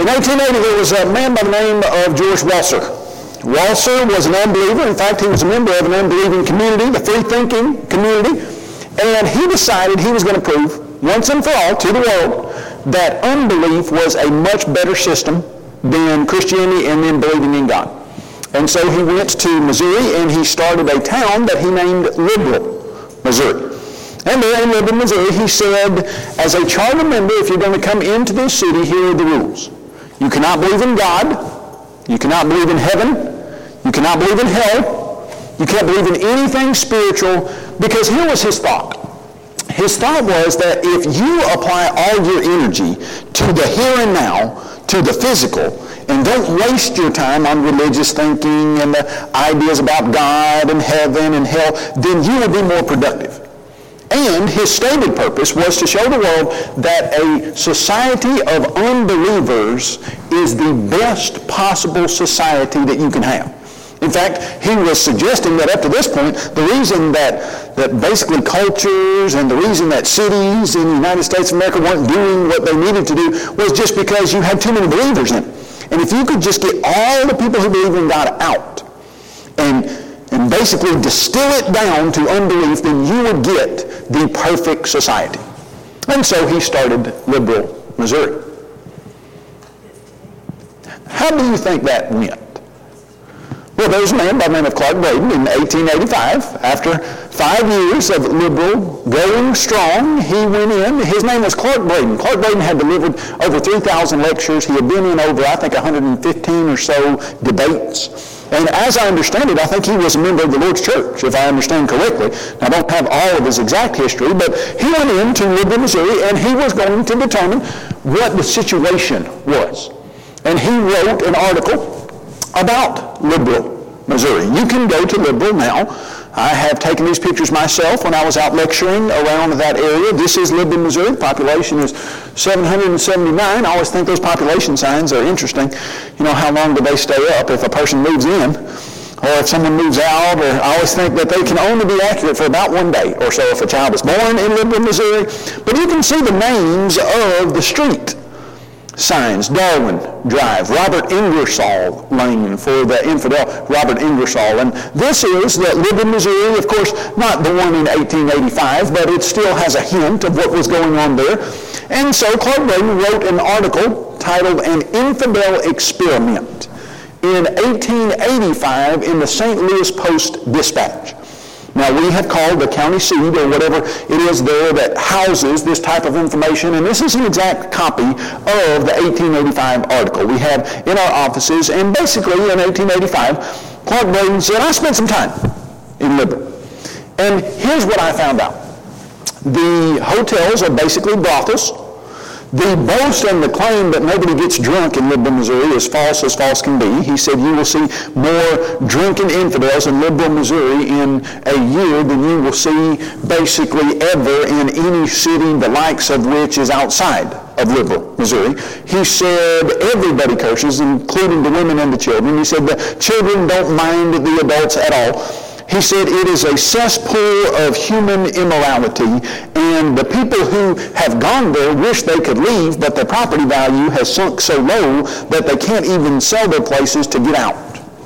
1880, there was a man by the name of George Walser. Walser was an unbeliever. In fact, he was a member of an unbelieving community, the free-thinking community, and he decided he was going to prove once and for all to the world that unbelief was a much better system than Christianity and then believing in God. And so he went to Missouri and he started a town that he named Liberal, Missouri. And there in Liberal, Missouri, he said, as a charter member, if you're going to come into this city, here are the rules. You cannot believe in God. You cannot believe in heaven. You cannot believe in hell. You can't believe in anything spiritual, because here was his thought. His thought was that if you apply all your energy to the here and now, to the physical, and don't waste your time on religious thinking and the ideas about God and heaven and hell, then you will be more productive. And his stated purpose was to show the world that a society of unbelievers is the best possible society that you can have. In fact, he was suggesting that up to this point, the reason that basically cultures and the reason that cities in the United States of America weren't doing what they needed to do was just because you had too many believers in it. And if you could just get all the people who believe in God out and basically distill it down to unbelief, then you would get the perfect society. And so he started Liberal, Missouri. How do you think that went? Well, there was a man by the name of Clark Braden in 1885. After 5 years of Liberal going strong, he went in. His name was Clark Braden. Clark Braden had delivered over 3,000 lectures. He had been in over, I think, 115 or so debates. And as I understand it, I think he was a member of the Lord's Church, if I understand correctly. Now, I don't have all of his exact history, but he went into Liberal, Missouri, and he was going to determine what the situation was. And he wrote an article about Liberal, Missouri. You can go to Liberal now. I have taken these pictures myself when I was out lecturing around that area. This is Liberal, Missouri. The population is 779. I always think those population signs are interesting. You know, how long do they stay up if a person moves in or if someone moves out? Or I always think that they can only be accurate for about 1 day or so if a child is born in Liberal, Missouri. But you can see the names of the street signs: Darwin Drive, Robert Ingersoll Lane for the infidel Robert Ingersoll. And this is the Liberal, Missouri, of course, not the one in 1885, but it still has a hint of what was going on there. And so Clark Braden wrote an article titled An Infidel Experiment in 1885 in the St. Louis Post-Dispatch. Now, we have called the county seat or whatever it is there that houses this type of information, and this is an exact copy of the 1885 article we have in our offices. And basically, in 1885, Clark Braden said, I spent some time in Liberal, and here's what I found out. The hotels are basically brothels. The boast and the claim that nobody gets drunk in Liberal, Missouri is false as false can be. He said you will see more drunken infidels in Liberal, Missouri in a year than you will see basically ever in any city the likes of which is outside of Liberal, Missouri. He said everybody curses, including the women and the children. He said the children don't mind the adults at all. He said it is a cesspool of human immorality, and the people who have gone there wish they could leave, but their property value has sunk so low that they can't even sell their places to get out.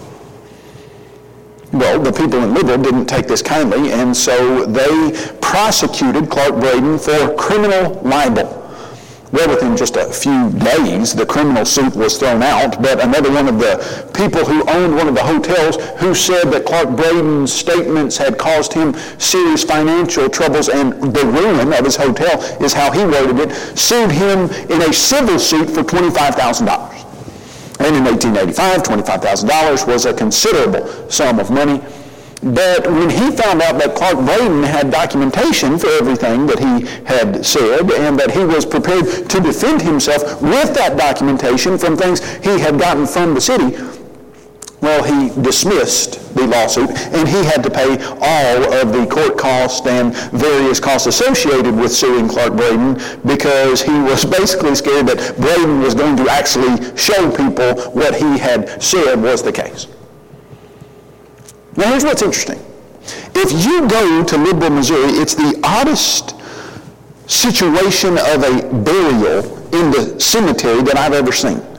Well, the people in Liberal didn't take this kindly, and so they prosecuted Clark Braden for criminal libel. Well, within just a few days, the criminal suit was thrown out, but another one of the people who owned one of the hotels, who said that Clark Braden's statements had caused him serious financial troubles and the ruin of his hotel, is how he worded it, sued him in a civil suit for $25,000. And in 1885, $25,000 was a considerable sum of money. But when he found out that Clark Braden had documentation for everything that he had said and that he was prepared to defend himself with that documentation from things he had gotten from the city, well, he dismissed the lawsuit, and he had to pay all of the court costs and various costs associated with suing Clark Braden, because he was basically scared that Braden was going to actually show people what he had said was the case. Now, here's what's interesting. If you go to Liberal, Missouri, it's the oddest situation of a burial in the cemetery that I've ever seen.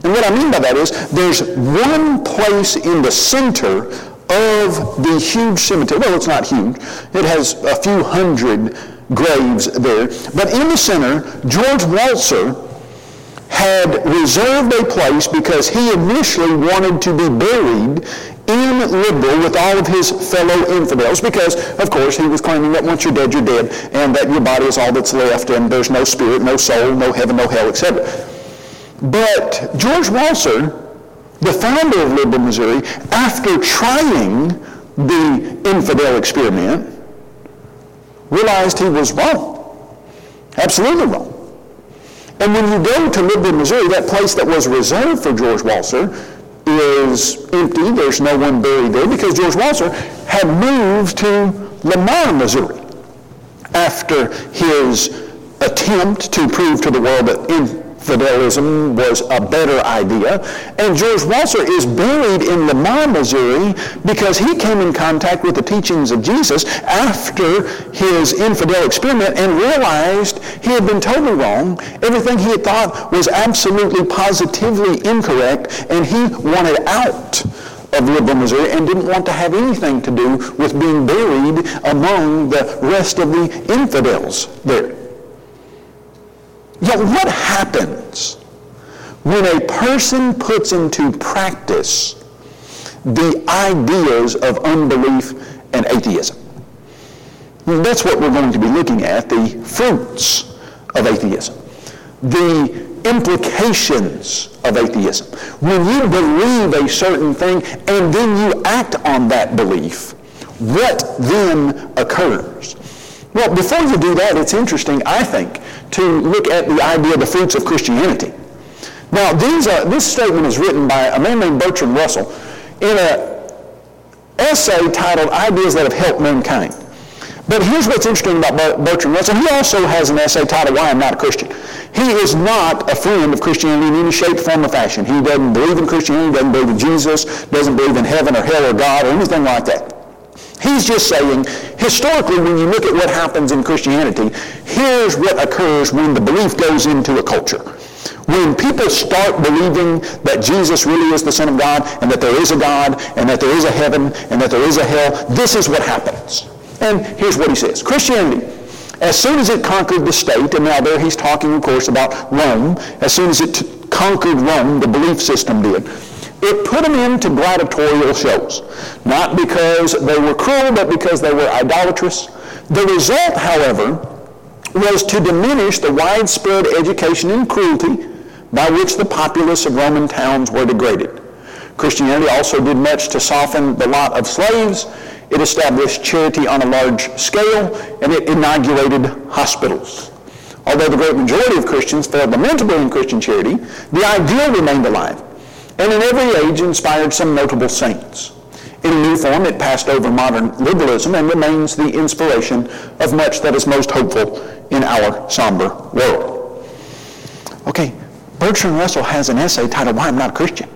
And what I mean by that is there's one place in the center of the huge cemetery. Well, it's not huge. It has a few hundred graves there. But in the center, George Waltzer had reserved a place because he initially wanted to be buried in Liberal with all of his fellow infidels because, of course, he was claiming that once you're dead, and that your body is all that's left, and there's no spirit, no soul, no heaven, no hell, etc. But George Waltzer, the founder of Liberal, Missouri, after trying the infidel experiment, realized he was wrong. Absolutely wrong. And when you go to Liberal, Missouri, that place that was reserved for George Waltzer is empty. There's no one buried there because George Waltzer had moved to Lamar, Missouri after his attempt to prove to the world that infidelism was a better idea. And George Waltzer is buried in Lamar, Missouri because he came in contact with the teachings of Jesus after his infidel experiment and realized he had been totally wrong. Everything he had thought was absolutely positively incorrect, and he wanted out of Liberal, Missouri, and didn't want to have anything to do with being buried among the rest of the infidels there. Yet what happens when a person puts into practice the ideas of unbelief and atheism? That's what we're going to be looking at, the fruits of atheism, the implications of atheism. When you believe a certain thing and then you act on that belief, what then occurs? Well, before you do that, it's interesting, I think, to look at the idea of the fruits of Christianity. Now, this statement is written by a man named Bertrand Russell in an essay titled Ideas That Have Helped Mankind. But here's what's interesting about Bertrand Russell. He also has an essay titled Why I'm Not a Christian. He is not a friend of Christianity in any shape, form, or fashion. He doesn't believe in Christianity, doesn't believe in Jesus, doesn't believe in heaven or hell or God or anything like that. He's just saying, historically, when you look at what happens in Christianity, here's what occurs when the belief goes into a culture. When people start believing that Jesus really is the Son of God, and that there is a God, and that there is a heaven, and that there is a hell, this is what happens. And here's what he says. Christianity, as soon as it conquered the state, and now there he's talking, of course, about Rome, as soon as it conquered Rome, the belief system did, it put them into gladiatorial shows, not because they were cruel, but because they were idolatrous. The result, however, was to diminish the widespread education and cruelty by which the populace of Roman towns were degraded. Christianity also did much to soften the lot of slaves. It established charity on a large scale, and it inaugurated hospitals. Although the great majority of Christians failed lamentably in Christian charity, the ideal remained alive, and in every age inspired some notable saints. In a new form, it passed over modern liberalism and remains the inspiration of much that is most hopeful in our somber world. Okay, Bertrand Russell has an essay titled Why I'm Not a Christian.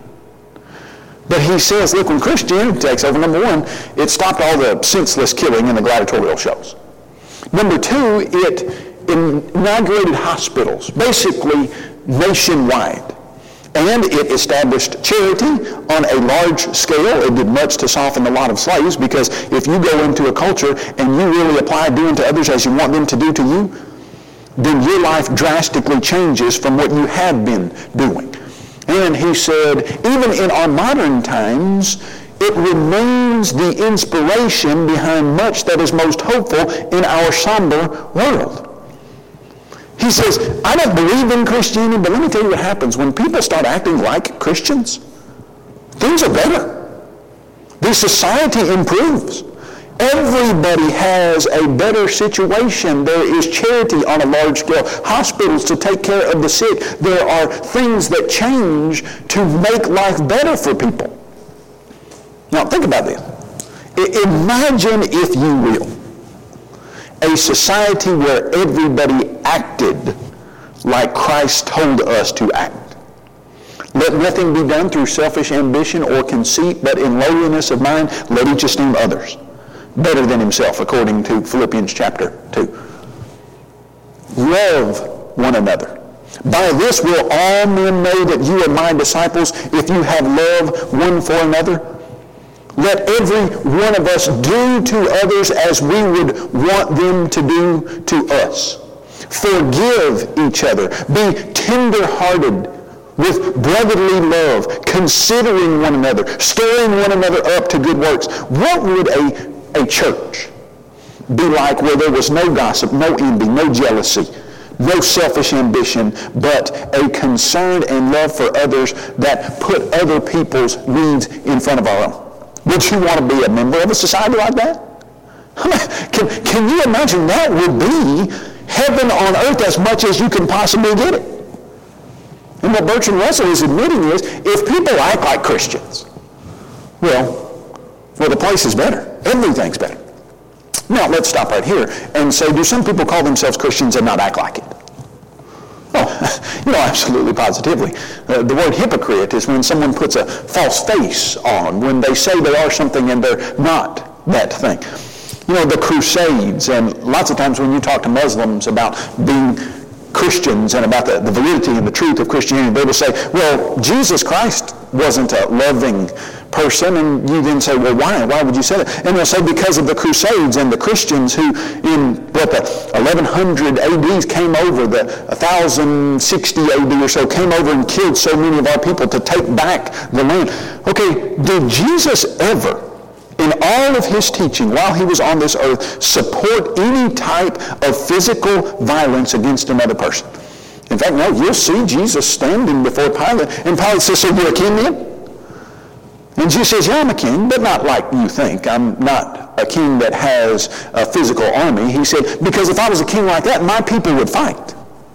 But he says, look, when Christianity takes over, number one, it stopped all the senseless killing in the gladiatorial shows. Number two, it inaugurated hospitals, basically nationwide. And it established charity on a large scale. It did much to soften the lot of slaves, because if you go into a culture and you really apply doing to others as you want them to do to you, then your life drastically changes from what you had been doing. And he said, even in our modern times, it remains the inspiration behind much that is most hopeful in our somber world. He says, I don't believe in Christianity, but let me tell you what happens. When people start acting like Christians, things are better. The society improves. Everybody has a better situation. There is charity on a large scale. Hospitals to take care of the sick. There are things that change to make life better for people. Now, think about this. Imagine, if you will, a society where everybody acted like Christ told us to act. Let nothing be done through selfish ambition or conceit, but in lowliness of mind, let each esteem others better than himself, according to Philippians chapter 2. Love one another. By this will all men know that you are my disciples, if you have love one for another. Let every one of us do to others as we would want them to do to us. Forgive each other. Be tender-hearted with brotherly love, considering one another, stirring one another up to good works. What would a church be like where there was no gossip, no envy, no jealousy, no selfish ambition, but a concern and love for others that put other people's needs in front of our own? Would you want to be a member of a society like that? Can you imagine that would be heaven on earth as much as you can possibly get it? And what Bertrand Russell is admitting is, if people act like Christians, well, the place is better. Everything's better. Now, let's stop right here and say, do some people call themselves Christians and not act like it? Oh, absolutely, positively. The word hypocrite is when someone puts a false face on, when they say they are something and they're not that thing. The Crusades, and lots of times when you talk to Muslims about being Christians and about the validity and the truth of Christianity, they will say, well, Jesus Christ wasn't a loving person. And you then say, well, why? Why would you say that? And they'll say, because of the Crusades and the Christians who in the 1100 AD came over, the 1060 AD or so came over and killed so many of our people to take back the land. Okay, did Jesus ever, in all of his teaching while he was on this earth, support any type of physical violence against another person? In fact, no, you'll see Jesus standing before Pilate, and Pilate says, so you're a king then? And Jesus says, yeah, I'm a king, but not like you think. I'm not a king that has a physical army. He said, because if I was a king like that, my people would fight.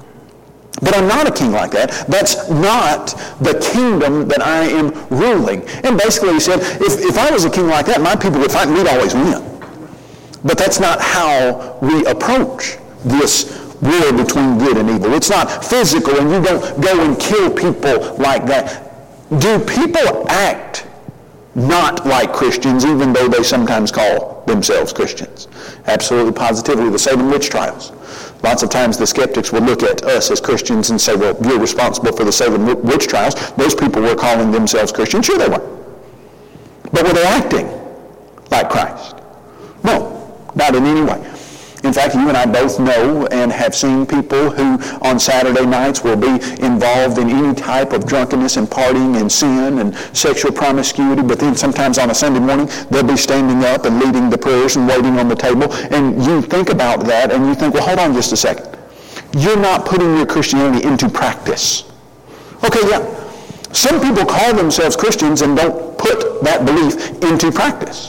But I'm not a king like that. That's not the kingdom that I am ruling. And basically he said, if I was a king like that, my people would fight and we'd always win. But that's not how we approach this war between good and evil. It's not physical, and you don't go and kill people like that. Do people act not like Christians, even though they sometimes call themselves Christians? Absolutely, positively. The Salem witch trials. Lots of times the skeptics will look at us as Christians and say, well, you're responsible for the Salem witch trials. Those people were calling themselves Christians. Sure they were. But were they acting like Christ? No, not in any way. In fact, you and I both know and have seen people who on Saturday nights will be involved in any type of drunkenness and partying and sin and sexual promiscuity, but then sometimes on a Sunday morning they'll be standing up and leading the prayers and waiting on the table. And you think about that and you think, well, hold on just a second. You're not putting your Christianity into practice. Okay, yeah. Some people call themselves Christians and don't put that belief into practice.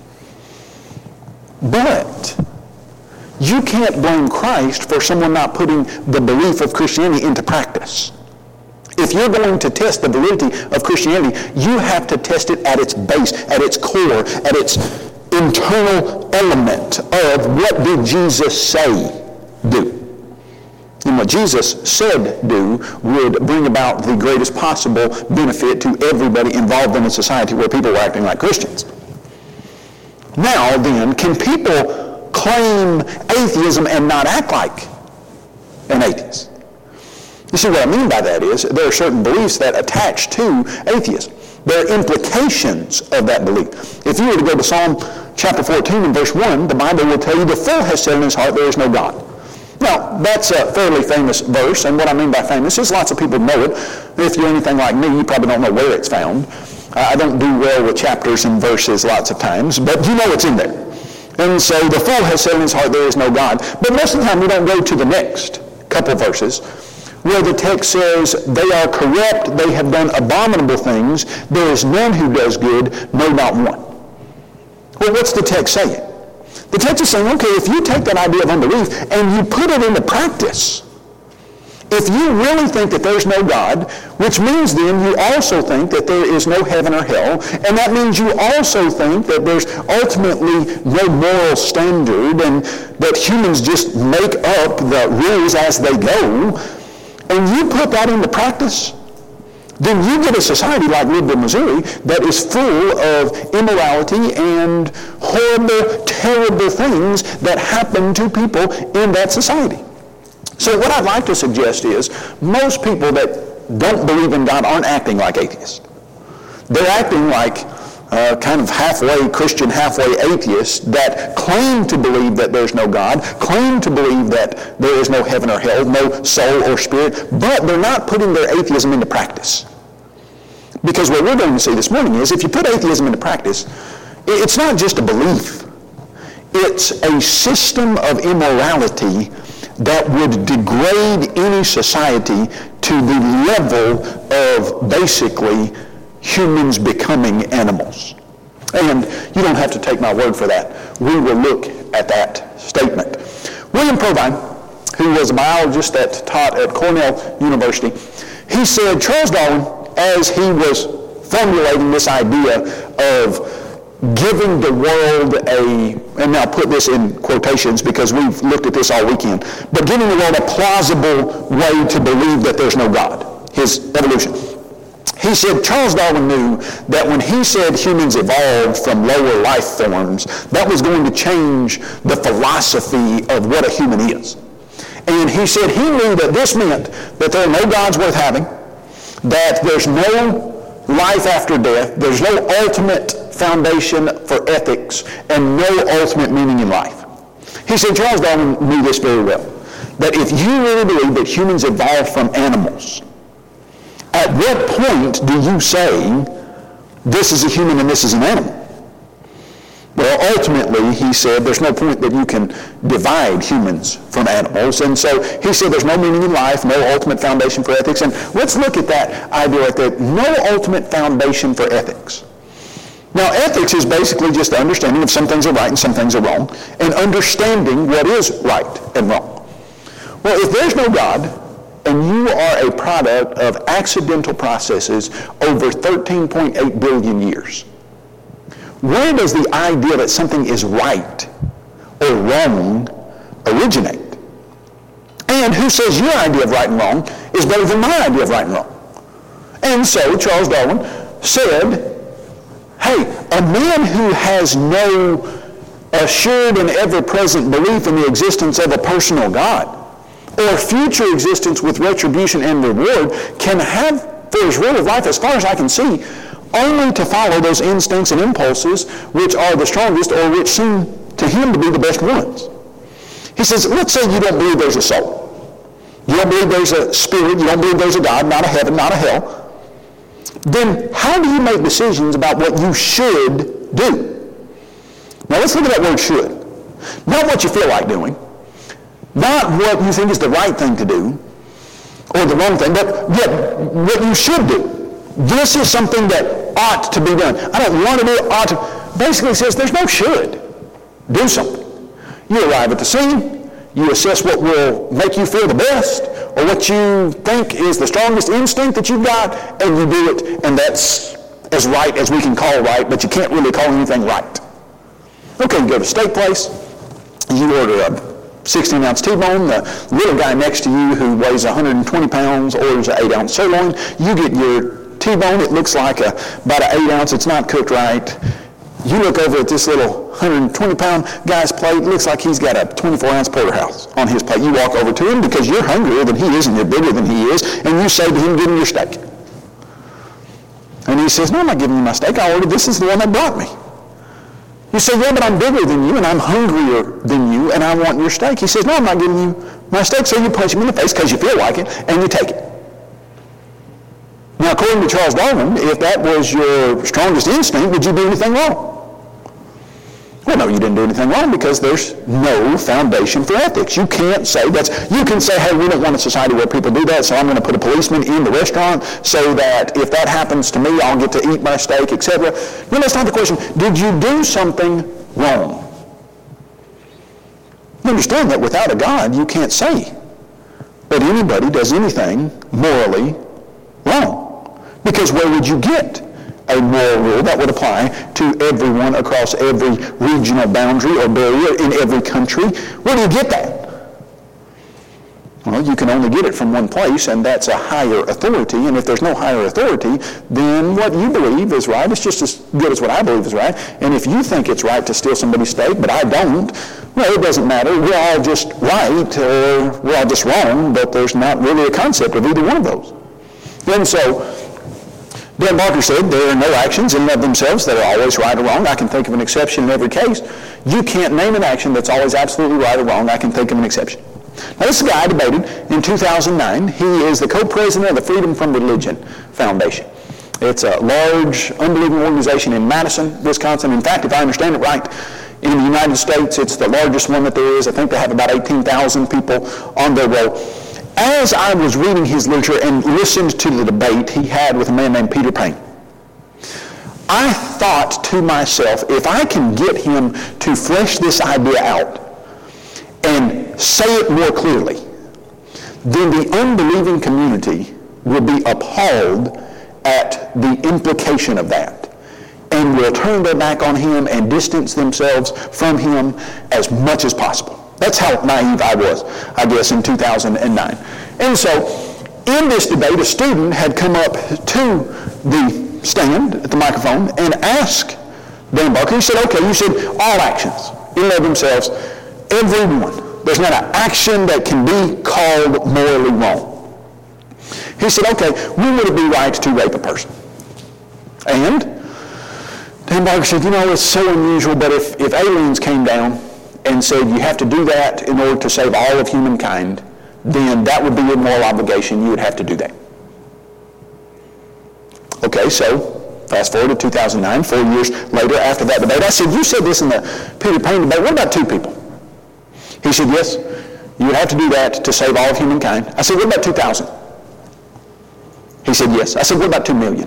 But you can't blame Christ for someone not putting the belief of Christianity into practice. If you're going to test the validity of Christianity, you have to test it at its base, at its core, at its internal element of what did Jesus say do. And what Jesus said do would bring about the greatest possible benefit to everybody involved in a society where people were acting like Christians. Now then, can people claim atheism and not act like an atheist? You see, what I mean by that is there are certain beliefs that attach to atheism. There are implications of that belief. If you were to go to Psalm chapter 14 and verse 1, the Bible will tell you, the fool has said in his heart, there is no God. Now, that's a fairly famous verse, and what I mean by famous is lots of people know it. If you're anything like me, you probably don't know where it's found. I don't do well with chapters and verses lots of times, but you know it's in there. And so the fool has said in his heart, there is no God. But most of the time we don't go to the next couple verses where the text says, they are corrupt, they have done abominable things, there is none who does good, no, not one. Well, what's the text saying? The text is saying, okay, if you take that idea of unbelief and you put it into practice, if you really think that there's no God, which means then you also think that there is no heaven or hell, and that means you also think that there's ultimately no moral standard and that humans just make up the rules as they go, and you put that into practice, then you get a society like Liberal Missouri that is full of immorality and horrible, terrible things that happen to people in that society. So what I'd like to suggest is most people that don't believe in God aren't acting like atheists. They're acting like kind of halfway Christian, halfway atheists that claim to believe that there's no God, claim to believe that there is no heaven or hell, no soul or spirit, but they're not putting their atheism into practice. Because what we're going to see this morning is if you put atheism into practice, it's not just a belief. It's a system of immorality that would degrade any society to the level of basically humans becoming animals. And you don't have to take my word for that. We will look at that statement. William Provine, who was a biologist that taught at Cornell University, he said Charles Darwin, as he was formulating this idea of giving the world and now put this in quotations because we've looked at this all weekend, but giving the world a plausible way to believe that there's no God, his evolution. He said Charles Darwin knew that when he said humans evolved from lower life forms, that was going to change the philosophy of what a human is. And he said he knew that this meant that there are no gods worth having, that there's no life after death, there's no ultimate foundation for ethics, and no ultimate meaning in life. He said Charles Darwin knew this very well, that if you really believe that humans evolved from animals, at what point do you say this is a human and this is an animal? Well, ultimately, he said, there's no point that you can divide humans from animals. And so he said there's no meaning in life, no ultimate foundation for ethics. And let's look at that idea right there. No ultimate foundation for ethics. Now, ethics is basically just the understanding of some things are right and some things are wrong, and understanding what is right and wrong. Well, if there's no God, and you are a product of accidental processes over 13.8 billion years, where does the idea that something is right or wrong originate? And who says your idea of right and wrong is better than my idea of right and wrong? And so Charles Darwin said, hey, a man who has no assured and ever-present belief in the existence of a personal God or future existence with retribution and reward can have for his rule of life, as far as I can see, only to follow those instincts and impulses which are the strongest or which seem to him to be the best ones. He says, let's say you don't believe there's a soul. You don't believe there's a spirit. You don't believe there's a God, not a heaven, not a hell. Then how do you make decisions about what you should do? Now let's look at that word should. Not what you feel like doing. Not what you think is the right thing to do or the wrong thing, but yet what you should do. This is something that ought to be done. I don't want to do it, ought to. Basically it says there's no should. Do something. You arrive at the scene, you assess what will make you feel the best or what you think is the strongest instinct that you've got, and you do it, and that's as right as we can call right, but you can't really call anything right. Okay, you go to a steak place, you order a 16-ounce T-bone, the little guy next to you who weighs 120 pounds orders an 8-ounce sirloin. You get your T-bone, it looks like about an 8-ounce, it's not cooked right. You look over at this little 120-pound guy's plate, it looks like he's got a 24-ounce porterhouse on his plate. You walk over to him because you're hungrier than he is and you're bigger than he is, and you say to him, give me your steak. And he says, no, I'm not giving you my steak, I ordered this, is the one that brought me. You say, yeah, but I'm bigger than you and I'm hungrier than you and I want your steak. He says, no, I'm not giving you my steak. So you punch him in the face because you feel like it and you take it. Now, according to Charles Darwin, if that was your strongest instinct, did you do anything wrong? Well, no, you didn't do anything wrong because there's no foundation for ethics. You can't say you can say, hey, we don't want a society where people do that, so I'm going to put a policeman in the restaurant so that if that happens to me, I'll get to eat my steak, etc. No, that's not the question. Did you do something wrong? You understand that without a God, you can't say that anybody does anything morally wrong. Because where would you get a moral rule that would apply to everyone across every regional boundary or barrier in every country? Where do you get that? Well, you can only get it from one place, and that's a higher authority. And if there's no higher authority, then what you believe is right is just as good as what I believe is right. And if you think it's right to steal somebody's steak, but I don't, well, it doesn't matter. We're all just right, or we're all just wrong, but there's not really a concept of either one of those. And so, Dan Barker said, there are no actions in and of themselves that are always right or wrong. I can think of an exception in every case. You can't name an action that's always absolutely right or wrong. I can think of an exception. Now, this is a guy I debated in 2009. He is the co-president of the Freedom from Religion Foundation. It's a large, unbelievable organization in Madison, Wisconsin. In fact, if I understand it right, in the United States, it's the largest one that there is. I think they have about 18,000 people on their roll. As I was reading his literature and listened to the debate he had with a man named Peter Payne, I thought to myself, if I can get him to flesh this idea out and say it more clearly, then the unbelieving community will be appalled at the implication of that and will turn their back on him and distance themselves from him as much as possible. That's how naive I was, I guess, in 2009. And so, in this debate, a student had come up to the stand at the microphone and asked Dan Barker, he said, okay, you said all actions in and of themselves, every one. There's not an action that can be called morally wrong. He said, okay, when would it be right to rape a person? And Dan Barker said, it's so unusual, but if aliens came down and said you have to do that in order to save all of humankind, then that would be your moral obligation. You would have to do that. Okay, so fast forward to 2009, 4 years later after that debate, I said, you said this in the Peter Payne debate. What about two people? He said, yes, you would have to do that to save all of humankind. I said, what about 2,000? He said, yes. I said, what about 2 million?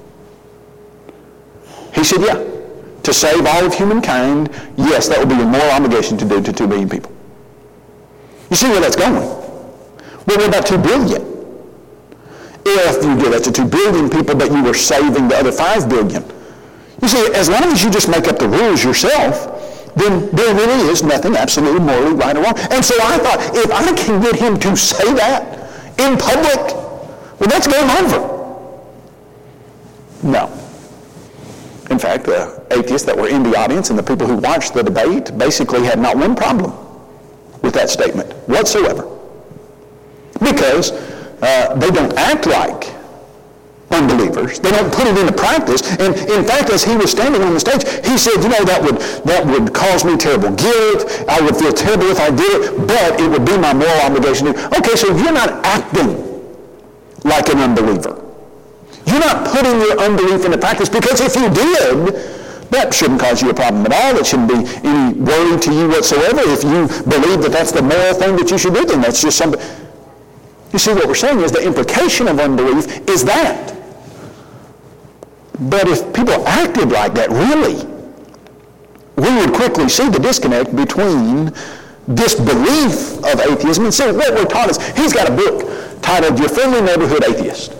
He said, yeah. To save all of humankind, yes, that would be your moral obligation to do to 2 billion people. You see where that's going? Well, what about 2 billion? If you did that to 2 billion people, but you were saving the other 5 billion. You see, as long as you just make up the rules yourself, then there really is nothing absolutely morally right or wrong. And so I thought, if I can get him to say that in public, well, that's game over. No. In fact, the atheists that were in the audience and the people who watched the debate basically had not one problem with that statement whatsoever. Because they don't act like unbelievers. They don't put it into practice. And in fact, as he was standing on the stage, he said, that would cause me terrible guilt. I would feel terrible if I did it, but it would be my moral obligation to. Okay, so you're not acting like an unbeliever. You're not putting your unbelief into practice, because if you did, that shouldn't cause you a problem at all. It shouldn't be any worry to you whatsoever. If you believe that that's the moral thing that you should do, then that's just something. You see, what we're saying is the implication of unbelief is that. But if people acted like that, really, we would quickly see the disconnect between this belief of atheism and see what we're taught is. He's got a book titled Your Friendly Neighborhood Atheist,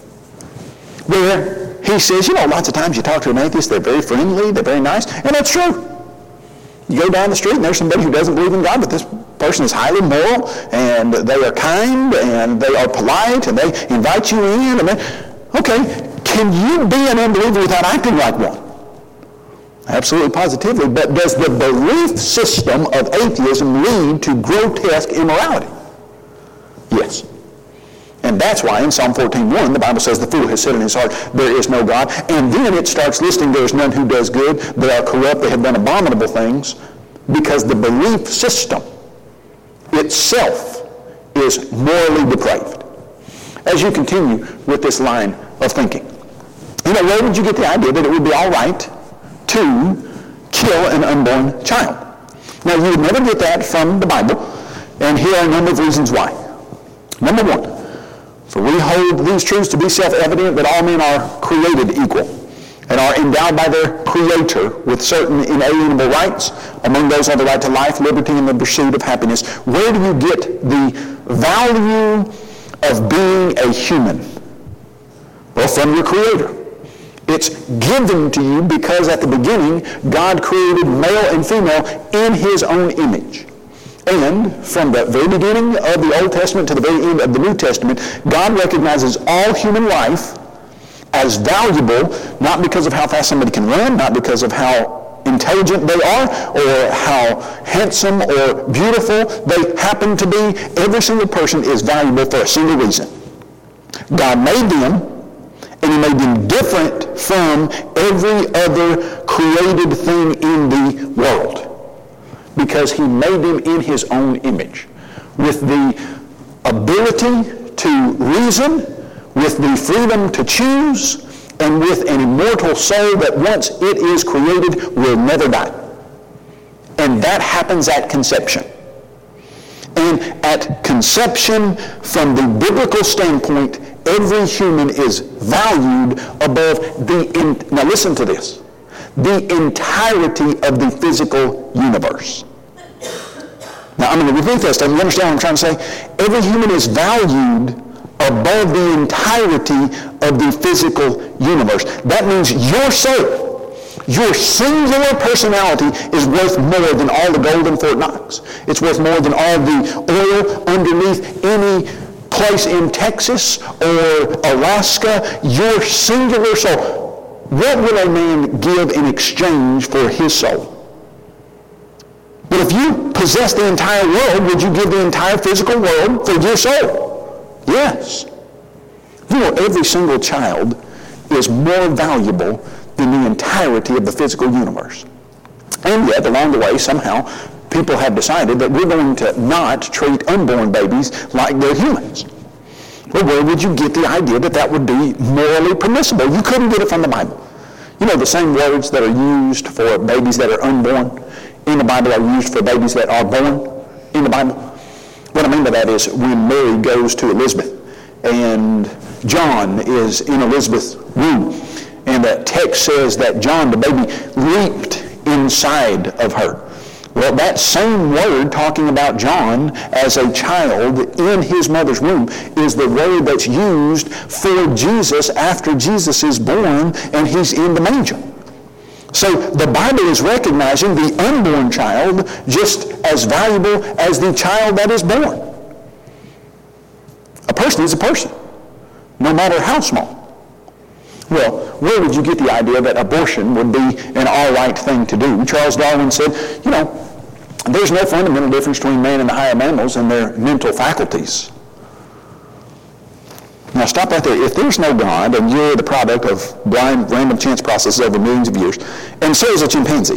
where he says, lots of times you talk to an atheist, they're very friendly, they're very nice, and that's true. You go down the street and there's somebody who doesn't believe in God, but this person is highly moral, and they are kind, and they are polite, and they invite you in. Okay, can you be an unbeliever without acting like one? Absolutely, positively. But does the belief system of atheism lead to grotesque immorality? Yes. And that's why in Psalm 14:1, the Bible says, the fool has said in his heart, there is no God. And then it starts listing, there is none who does good. They are corrupt. They have done abominable things. Because the belief system itself is morally depraved. As you continue with this line of thinking, where did you get the idea that it would be all right to kill an unborn child? Now, you would never get that from the Bible, and here are a number of reasons why. Number one, for we hold these truths to be self-evident that all men are created equal and are endowed by their Creator with certain inalienable rights. Among those are the right to life, liberty, and the pursuit of happiness. Where do you get the value of being a human? Well, from your Creator. It's given to you because at the beginning, God created male and female in His own image. And from the very beginning of the Old Testament to the very end of the New Testament, God recognizes all human life as valuable, not because of how fast somebody can run, not because of how intelligent they are, or how handsome or beautiful they happen to be. Every single person is valuable for a single reason. God made them, and He made them different from every other created thing in the world, because He made them in His own image, with the ability to reason, with the freedom to choose, and with an immortal soul that once it is created will never die. And that happens at conception. And at conception, from the biblical standpoint, every human is valued above now listen to this, the entirety of the physical universe. Now I'm going to repeat this. Do you understand what I'm trying to say? Every human is valued above the entirety of the physical universe. That means your soul, your singular personality is worth more than all the gold in Fort Knox. It's worth more than all the oil underneath any place in Texas or Alaska. Your singular soul. What will a man give in exchange for his soul? But if you possess the entire world, would you give the entire physical world for your soul? Yes. You know, every single child is more valuable than the entirety of the physical universe. And yet, along the way, somehow, people have decided that we're going to not treat unborn babies like they're humans. Well, where would you get the idea that that would be morally permissible? You couldn't get it from the Bible. You know, the same words that are used for babies that are unborn in the Bible are used for babies that are born in the Bible. What I mean by that is when Mary goes to Elizabeth and John is in Elizabeth's womb, and the text says that John, the baby, leaped inside of her. Well, that same word talking about John as a child in his mother's womb is the word that's used for Jesus after Jesus is born and he's in the manger. So the Bible is recognizing the unborn child just as valuable as the child that is born. A person is a person, no matter how small. Well, where would you get the idea that abortion would be an all right thing to do? Charles Darwin said, you know, there's no fundamental difference between man and the higher mammals and their mental faculties. Now stop right there. If there's no God and you're the product of blind, random chance processes over millions of years, and so is a chimpanzee,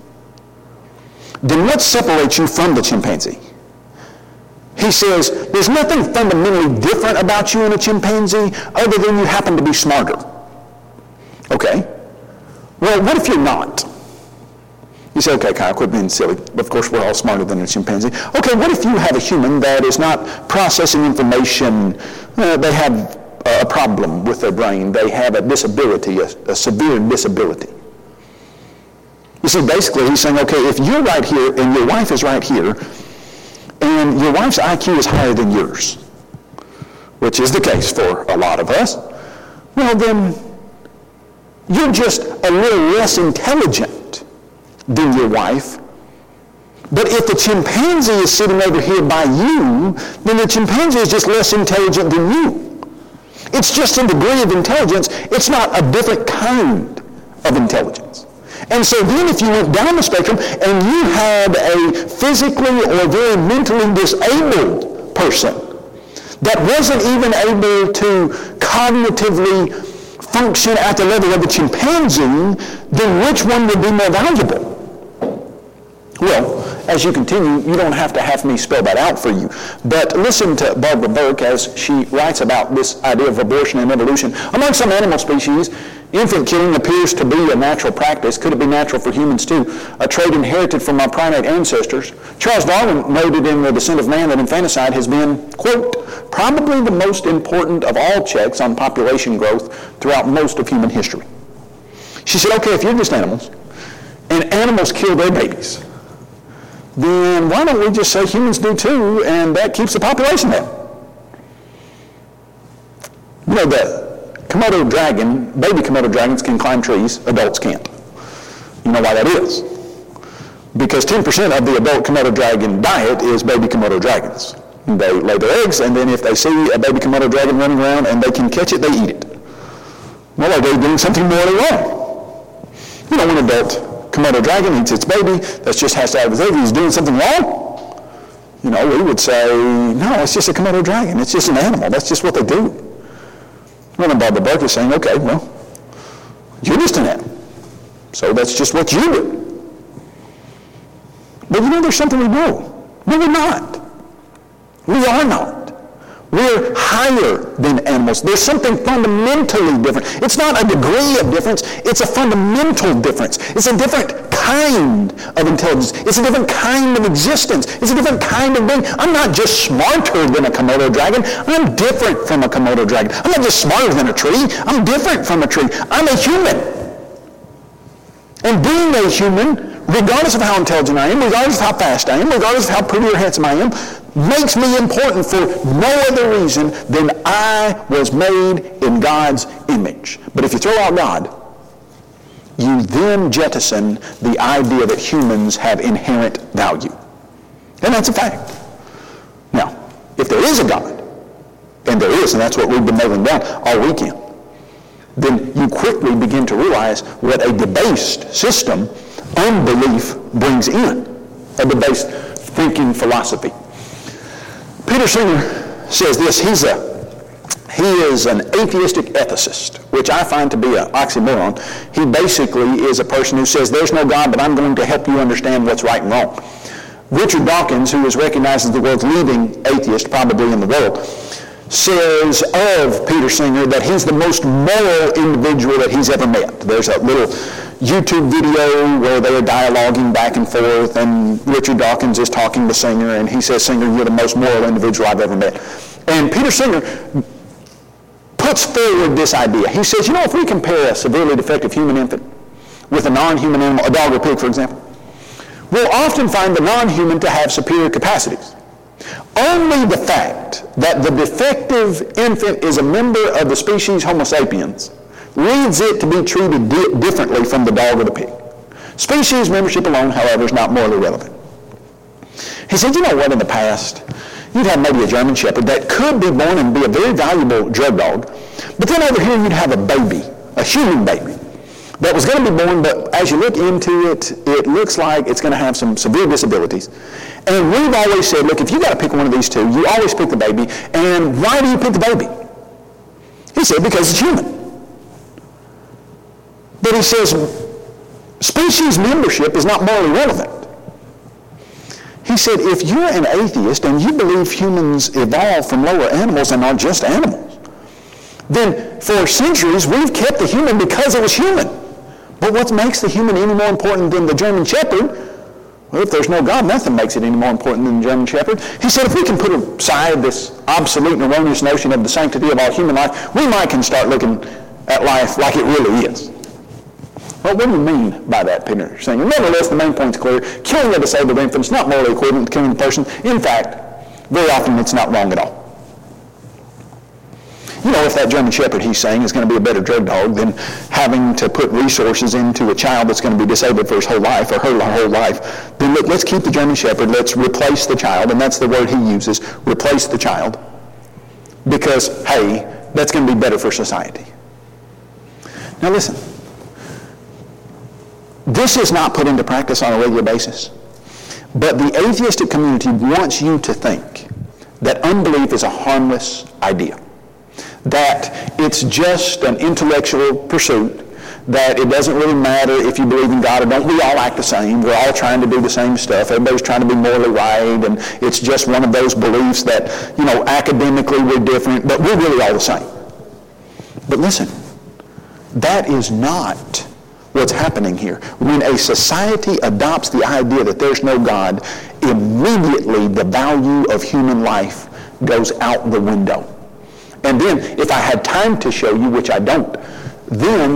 then what separates you from the chimpanzee? He says, there's nothing fundamentally different about you and a chimpanzee other than you happen to be smarter. Okay. Well, what if you're not? You say, okay, Kyle, quit being silly. Of course, we're all smarter than a chimpanzee. Okay, what if you have a human that is not processing information? They have a problem with their brain. They have a disability, a severe disability. You see, basically, he's saying, okay, if you're right here and your wife is right here, and your wife's IQ is higher than yours, which is the case for a lot of us, well, then you're just a little less intelligent than your wife. But if the chimpanzee is sitting over here by you, then the chimpanzee is just less intelligent than you. It's just a degree of intelligence. It's not a different kind of intelligence. And so then if you went down the spectrum and you had a physically or very mentally disabled person that wasn't even able to cognitively function at the level of a chimpanzee, then which one would be more valuable? Well, as you continue, you don't have to have me spell that out for you. But listen to Barbara Burke as she writes about this idea of abortion and evolution. Among some animal species, infant killing appears to be a natural practice. Could it be natural for humans too? A trait inherited from our primate ancestors. Charles Darwin noted in The Descent of Man that infanticide has been, quote, probably the most important of all checks on population growth throughout most of human history. She said, okay, if you're just animals, and animals kill their babies, then why don't we just say humans do too, and that keeps the population down? You know, the Komodo dragon, baby Komodo dragons can climb trees, adults can't. You know why that is? Because 10% of the adult Komodo dragon diet is baby Komodo dragons. They lay their eggs, and then if they see a baby Komodo dragon running around and they can catch it, they eat it. Well, are they doing something morally wrong? You know, when an adult Komodo dragon eats its baby, that just has to have its egg, he's doing something wrong? You know, we would say, no, it's just a Komodo dragon. It's just an animal. That's just what they do. Well, then Bob the Bark is saying, okay, well, you're just an animal. So that's just what you do. But you know, there's something we know. No, we're not. We are not. We're higher than animals. There's something fundamentally different. It's not a degree of difference. It's a fundamental difference. It's a different kind of intelligence. It's a different kind of existence. It's a different kind of being. I'm not just smarter than a Komodo dragon. I'm different from a Komodo dragon. I'm not just smarter than a tree. I'm different from a tree. I'm a human. And being a human, regardless of how intelligent I am, regardless of how fast I am, regardless of how pretty or handsome I am, makes me important for no other reason than I was made in God's image. But if you throw out God, you then jettison the idea that humans have inherent value. And that's a fact. Now, if there is a God, and there is, and that's what we've been nailing down all weekend, then you quickly begin to realize what a debased system unbelief brings in, a debased thinking philosophy. Peter Singer says this, he is an atheistic ethicist, which I find to be an oxymoron. He basically is a person who says there's no God, but I'm going to help you understand what's right and wrong. Richard Dawkins, who is recognized as the world's leading atheist probably in the world, says of Peter Singer that he's the most moral individual that he's ever met. There's a little YouTube video where they are dialoguing back and forth, and Richard Dawkins is talking to Singer, and he says, Singer, you're the most moral individual I've ever met. And Peter Singer puts forward this idea. He says, you know, if we compare a severely defective human infant with a non-human animal, a dog or pig, for example, we'll often find the non-human to have superior capacities. Only the fact that the defective infant is a member of the species Homo sapiens leads it to be treated differently from the dog or the pig. Species membership alone, however, is not morally relevant. He said, you know what, in the past, you'd have maybe a German Shepherd that could be born and be a very valuable drug dog, but then over here you'd have a baby, a human baby, that was going to be born, but as you look into it, it looks like it's going to have some severe disabilities. And we've always said, look, if you got to pick one of these two, you always pick the baby. And why do you pick the baby? He said, because it's human. But he says, species membership is not morally relevant. He said, if you're an atheist and you believe humans evolved from lower animals and are just animals, then for centuries we've kept the human because it was human. But what makes the human any more important than the German Shepherd? Well, if there's no God, nothing makes it any more important than the German Shepherd. He said if we can put aside this obsolete and erroneous notion of the sanctity of all human life, we might can start looking at life like it really is. Well, what do you mean by that, Peter Singer? Nevertheless, the main point's clear. Killing a disabled infant is not morally equivalent to killing a person. In fact, very often it's not wrong at all. You know, if that German Shepherd he's saying is going to be a better drug dog than having to put resources into a child that's going to be disabled for his whole life or her whole life, then look, let's keep the German Shepherd, let's replace the child, and that's the word he uses, replace the child, because, hey, that's going to be better for society. Now listen, this is not put into practice on a regular basis, but the atheistic community wants you to think that unbelief is a harmless idea, that it's just an intellectual pursuit, that it doesn't really matter if you believe in God or don't. We all act the same. We're all trying to do the same stuff. Everybody's trying to be morally right, and it's just one of those beliefs that, you know, academically we're different, but we're really all the same. But listen, that is not what's happening here. When a society adopts the idea that there's no God, immediately the value of human life goes out the window. And then, if I had time to show you, which I don't, then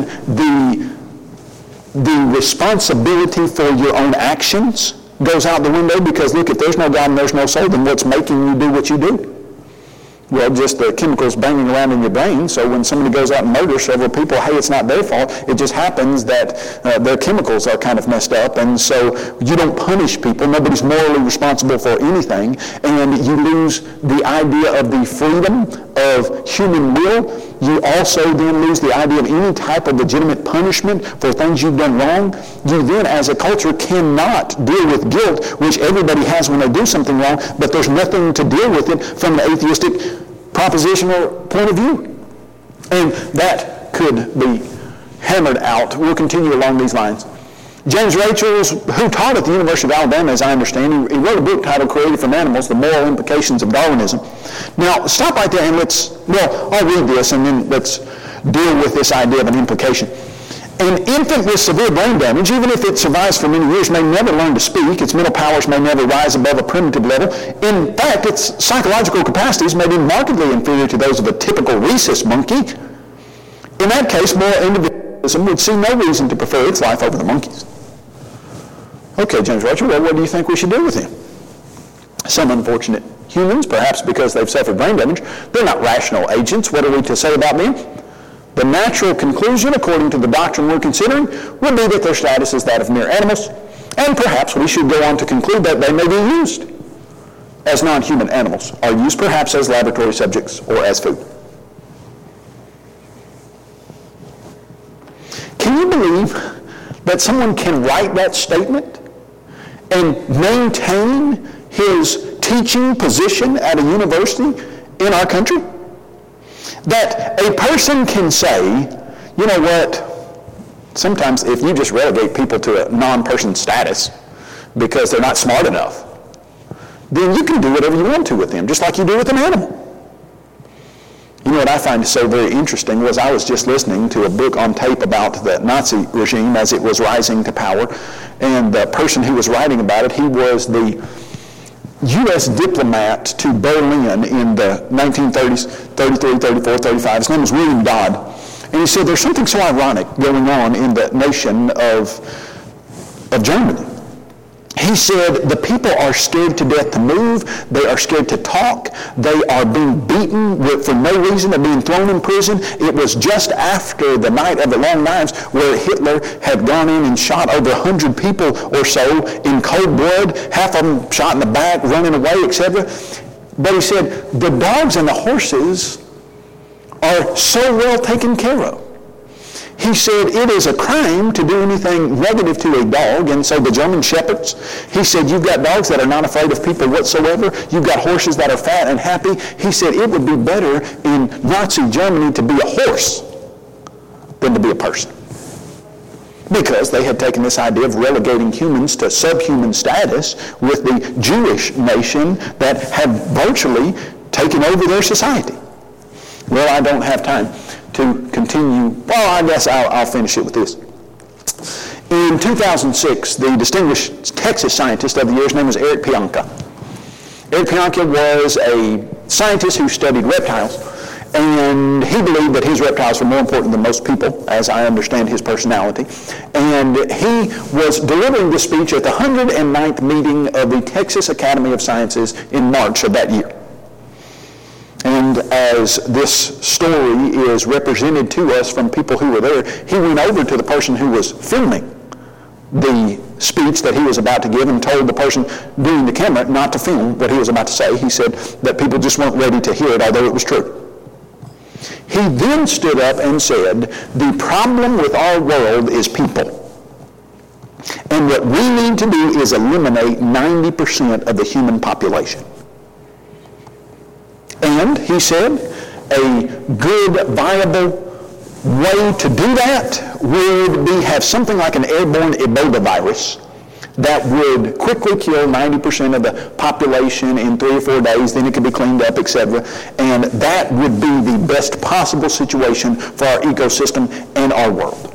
the responsibility for your own actions goes out the window, because look, if there's no God and there's no soul, then what's making you do what you do? Well, just the chemicals banging around in your brain, so when somebody goes out and murders several people, hey, it's not their fault. It just happens that their chemicals are kind of messed up, and so you don't punish people. Nobody's morally responsible for anything, and you lose the idea of the freedom of human will. You also then lose the idea of any type of legitimate punishment for things you've done wrong. You then, as a culture, cannot deal with guilt, which everybody has when they do something wrong, but there's nothing to deal with it from the atheistic proposition or point of view. And that could be hammered out. We'll continue along these lines. James Rachels, who taught at the University of Alabama, as I understand, he wrote a book titled Created from Animals, The Moral Implications of Darwinism. Now, stop right there and I'll read this and then let's deal with this idea of an implication. An infant with severe brain damage, even if it survives for many years, may never learn to speak. Its mental powers may never rise above a primitive level. In fact, its psychological capacities may be markedly inferior to those of a typical rhesus monkey. In that case, moral individualism would see no reason to prefer its life over the monkey's. Okay, James Rachel, well, what do you think we should do with him? Some unfortunate humans, perhaps because they've suffered brain damage, they're not rational agents. What are we to say about them? The natural conclusion, according to the doctrine we're considering, would be that their status is that of mere animals, and perhaps we should go on to conclude that they may be used as non-human animals, are used perhaps as laboratory subjects or as food. Can you believe that someone can write that statement and maintain his teaching position at a university in our country? That a person can say, you know what, sometimes if you just relegate people to a non-person status because they're not smart enough, then you can do whatever you want to with them, just like you do with an animal. You know what I find so very interesting was I was just listening to a book on tape about the Nazi regime as it was rising to power, and the person who was writing about it, he was the U.S. diplomat to Berlin in the 1930s, 33, 34, 35. His name was William Dodd. And he said there's something so ironic going on in the nation of Germany. He said the people are scared to death to move. They are scared to talk. They are being beaten for no reason. They're being thrown in prison. It was just after the Night of the Long Knives where Hitler had gone in and shot over 100 people or so in cold blood, half of them shot in the back, running away, etc. But he said the dogs and the horses are so well taken care of. He said it is a crime to do anything negative to a dog, and so the German shepherds, he said you've got dogs that are not afraid of people whatsoever, you've got horses that are fat and happy. He said it would be better in Nazi Germany to be a horse than to be a person. Because they had taken this idea of relegating humans to subhuman status with the Jewish nation that had virtually taken over their society. Well, I don't have time to continue. Well, I guess I'll finish it with this. In 2006, the distinguished Texas scientist of the year, his name was Eric Pianka. Eric Pianka was a scientist who studied reptiles, and he believed that his reptiles were more important than most people, as I understand his personality. And he was delivering this speech at the 109th meeting of the Texas Academy of Sciences in March of that year. And as this story is represented to us from people who were there, he went over to the person who was filming the speech that he was about to give and told the person doing the camera not to film what he was about to say. He said that people just weren't ready to hear it, although it was true. He then stood up and said, the problem with our world is people. And what we need to do is eliminate 90% of the human population. And, he said, a good, viable way to do that would be have something like an airborne Ebola virus that would quickly kill 90% of the population in 3 or 4 days, then it could be cleaned up, etc. And that would be the best possible situation for our ecosystem and our world.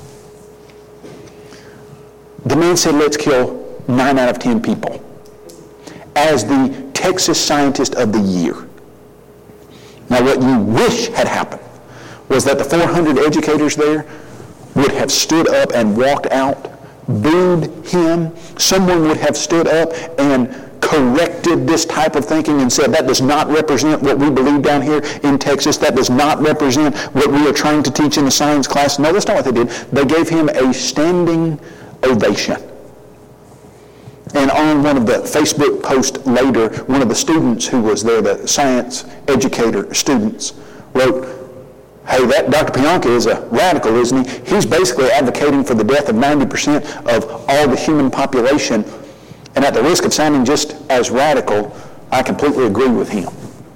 The man said, let's kill 9 out of 10 people as the Texas Scientist of the Year. Now, what you wish had happened was that the 400 educators there would have stood up and walked out, booed him. Someone would have stood up and corrected this type of thinking and said that does not represent what we believe down here in Texas. That does not represent what we are trying to teach in the science class. No, that's not what they did. They gave him a standing ovation. And on one of the Facebook posts later, one of the students who was there, the science educator students, wrote, hey, that Dr. Pianka is a radical, isn't he? He's basically advocating for the death of 90% of all the human population. And at the risk of sounding just as radical, I completely agree with him.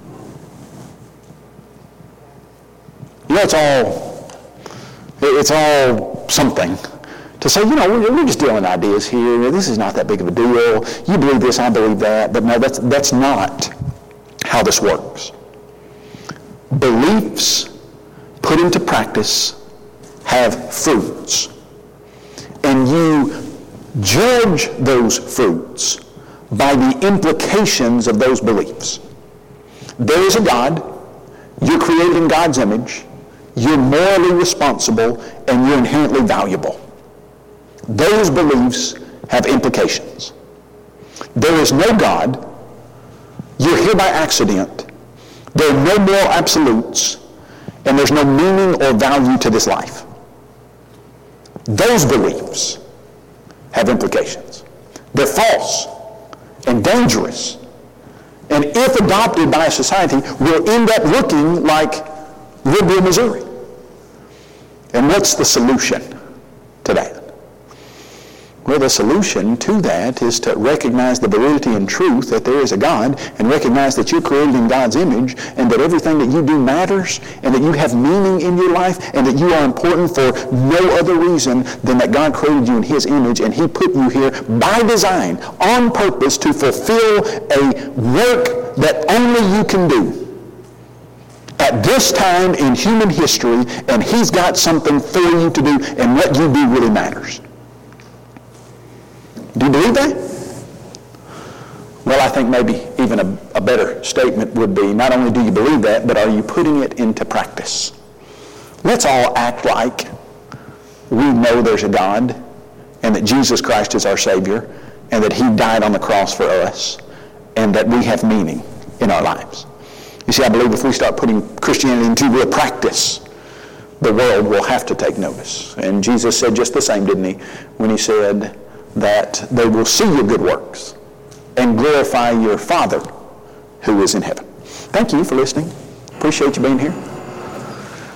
You know, it's all something to say, you know, we're just dealing ideas here. This is not that big of a deal. You believe this, I believe that. But no, that's not how this works. Beliefs put into practice have fruits. And you judge those fruits by the implications of those beliefs. There is a God. You're created in God's image. You're morally responsible, and you're inherently valuable. Those beliefs have implications. There is no God. You're here by accident. There are no moral absolutes, and there's no meaning or value to this life. Those beliefs have implications. They're false and dangerous, and if adopted by a society, will end up looking like liberal Missouri. And what's the solution to that? Well, the solution to that is to recognize the validity and truth that there is a God, and recognize that you're created in God's image, and that everything that you do matters, and that you have meaning in your life, and that you are important for no other reason than that God created you in His image, and He put you here by design, on purpose, to fulfill a work that only you can do at this time in human history, and He's got something for you to do, and what you do really matters. Do you believe that? Well, I think maybe even a better statement would be, not only do you believe that, but are you putting it into practice? Let's all act like we know there's a God, and that Jesus Christ is our Savior, and that He died on the cross for us, and that we have meaning in our lives. You see, I believe if we start putting Christianity into real practice, the world will have to take notice. And Jesus said just the same, didn't He, when He said that they will see your good works and glorify your Father who is in heaven. Thank you for listening. Appreciate you being here.